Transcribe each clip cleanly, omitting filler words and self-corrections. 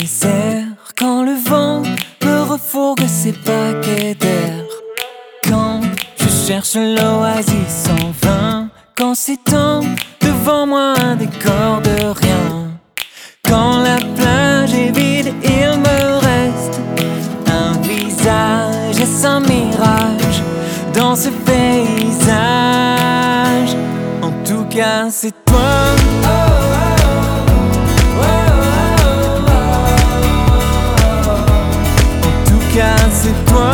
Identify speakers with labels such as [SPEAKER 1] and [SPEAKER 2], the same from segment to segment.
[SPEAKER 1] désert, quand le vent me refourgue ses paquets d'air, quand je cherche l'oasis en vain, quand s'étend devant moi un décor de rien, quand la plage est vide, il me reste un visage et sans mirage dans ce paysage. En tout cas, c'est toi. C'est toi.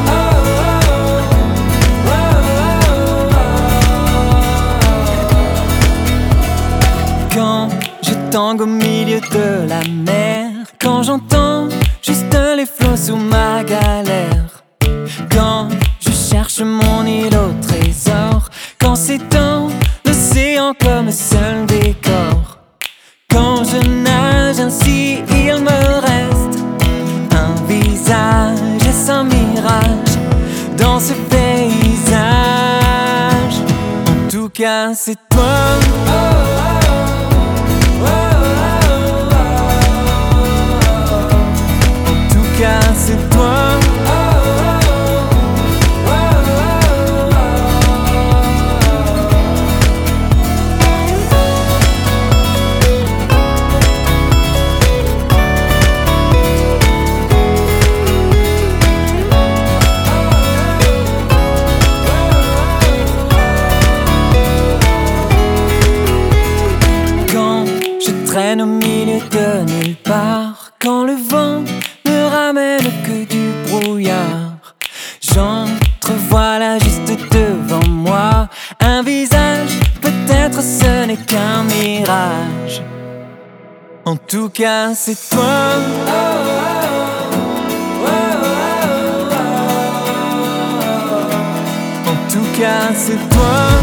[SPEAKER 1] Quand je tangue au milieu de la mer, quand j'entends juste les flots sous ma galère, quand je cherche mon île au trésor, quand s'étend l'océan comme seul décor, quand je nage ainsi, il me reste un visage sans mirage dans ce paysage. En tout cas, c'est toi. En tout cas, c'est toi. Traîne au milieu de nulle part, quand le vent ne ramène que du brouillard, j'entrevois là juste devant moi un visage, peut-être ce n'est qu'un mirage. En tout cas, c'est toi. En tout cas, c'est toi.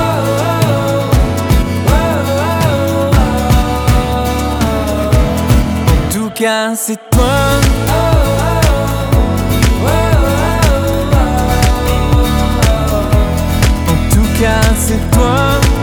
[SPEAKER 1] En tout cas, c'est toi. En tout cas, c'est toi.